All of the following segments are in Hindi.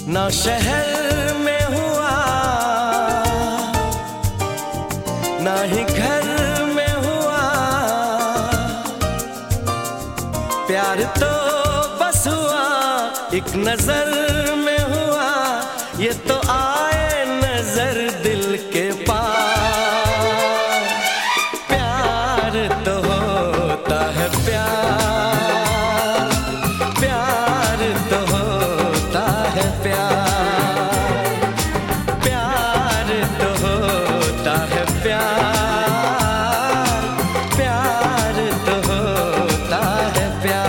ना शहर में हुआ ना ही घर में हुआ, प्यार तो बस हुआ एक नजर में हुआ। ये तो आए नजर दिल के पार, प्यार तो होता है प्यार, प्यार तो होता है प्यार, प्यार तो होता है प्यार, प्यार तो होता है प्यार।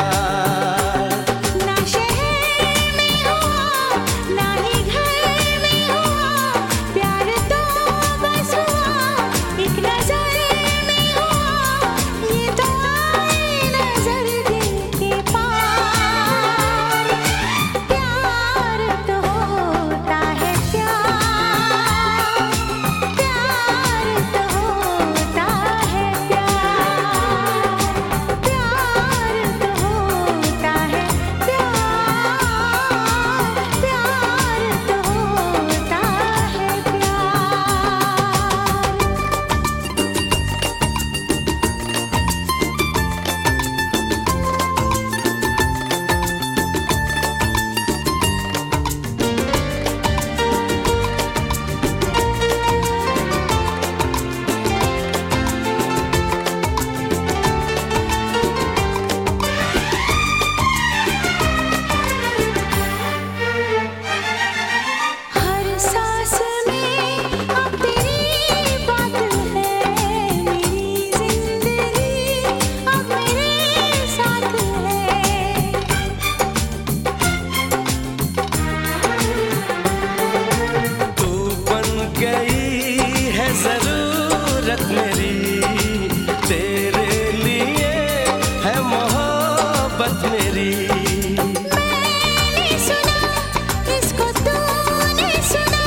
जरूरत मेरी तेरे लिए है मोहब्बत मेरी। मैंने सुना इसको तूने सुना,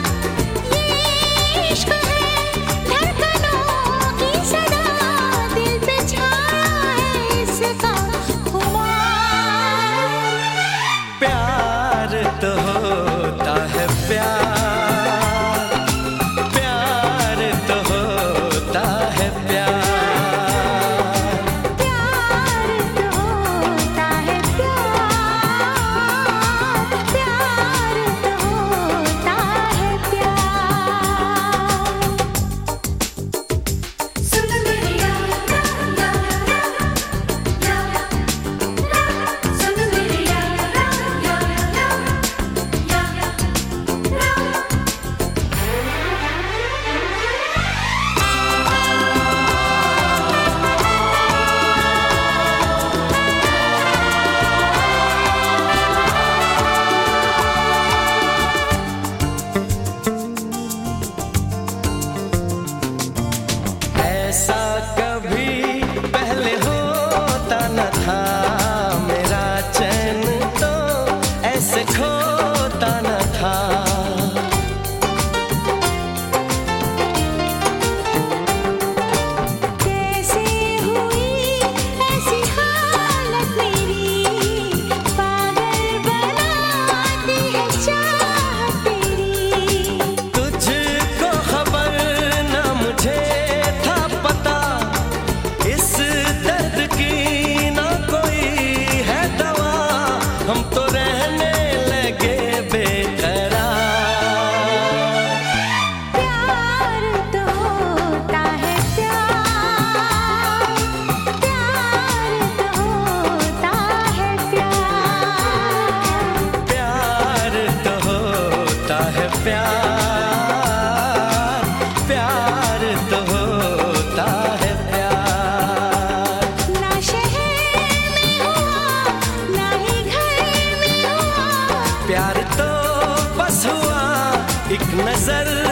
ये इश्क है धड़कनों की सदा, दिल पे छाया है इसका खुमार। प्यार तो होता है प्यार, ऐसा कभी पहले होता न था, मेरा चैन तो ऐसे खोता न था। कैसे हुई ऐसी हालत मेरी, पागल बनाती है चाहत तेरी। तुझको खबर न मुझे इस दर्द की ना कोई है दवा, हम तो रहने लगे बेकरार। प्यार तो होता है प्यार, प्यार तो होता है प्यार, प्यार तो होता है प्यार, प्यार तो होता है प्यार। ना शहर में हुआ ना ही घर में हुआ, प्यार तो बस हुआ एक नजर